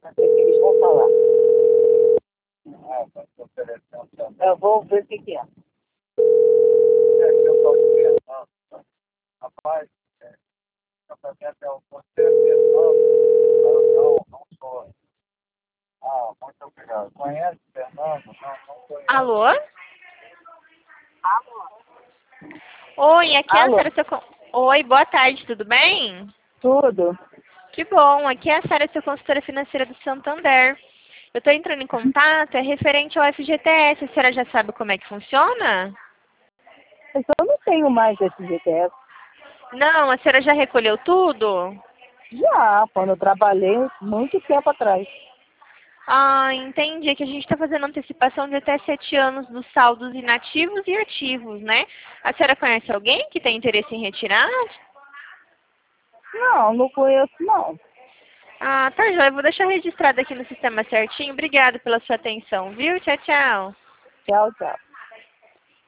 Eles vão falar. Eu vou ver o que é. Rapaz, não sou. Muito obrigado. Conhece Fernando? Não conheço. Alô? Oi, aqui é a Alô? Sara, Oi, boa tarde, tudo bem? Tudo? Que bom, aqui é a Sara, sua consultora financeira do Santander. Eu estou entrando em contato, é referente ao FGTS, a senhora já sabe como é que funciona? Eu só não tenho mais esse GTS. Não, a senhora já recolheu tudo? Já, quando eu trabalhei muito tempo atrás. Ah, entendi, é que a gente está fazendo antecipação de até 7 anos dos saldos inativos e ativos, né? A senhora conhece alguém que tem interesse em retirar? Não, não conheço não. Ah, tá joia. Eu vou deixar registrado aqui no sistema certinho. Obrigada pela sua atenção, viu? Tchau, tchau. Tchau, tchau.